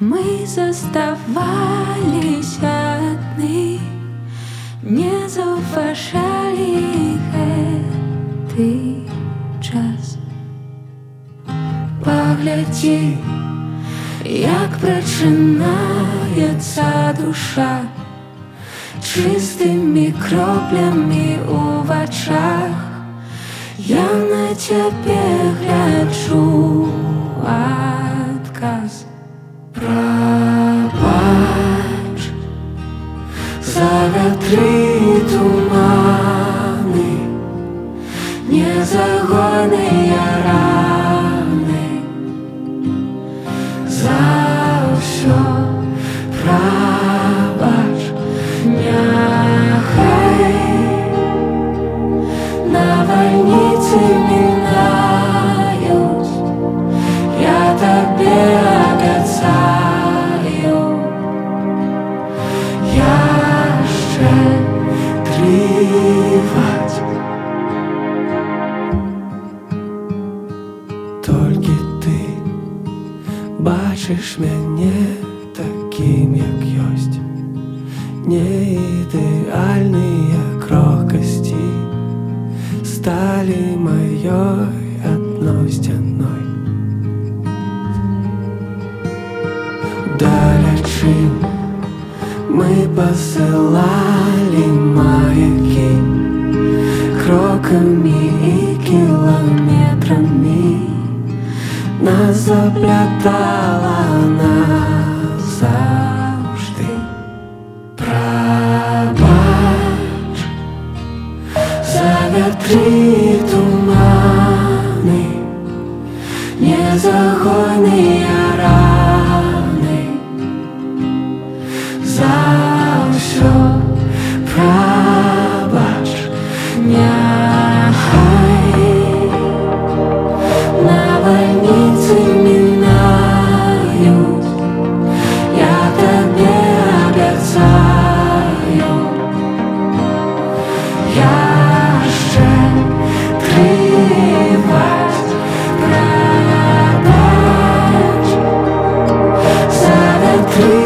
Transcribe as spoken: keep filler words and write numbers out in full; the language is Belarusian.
Мы заставались одни, не зауважали гэтый час. Паглядзі, як прачынаецца душа, чыстымі кроплямі ў вачах. Я на цябе гляджу, адказ. Прабач за вятры туманы, незагойныя раны, за ўсё прабач. Няхай навальніцы мінаюць, я табе абяцаю яшчэ трываць. Толькі ты бачыш мяне такім, як ёсць. Не ідэальныя крокасці сталі маёй адной сцяной. Далячынь мы пасылалі маякі крокамі і кіламетрамі. Нас заплятала назаўжды. Прабач за вятры туманы, незагойныя раны, за ўсё прабач. Няхай навальніцы мінаюць, я табе абяцаю яшчэ трываць. Прабач за вятры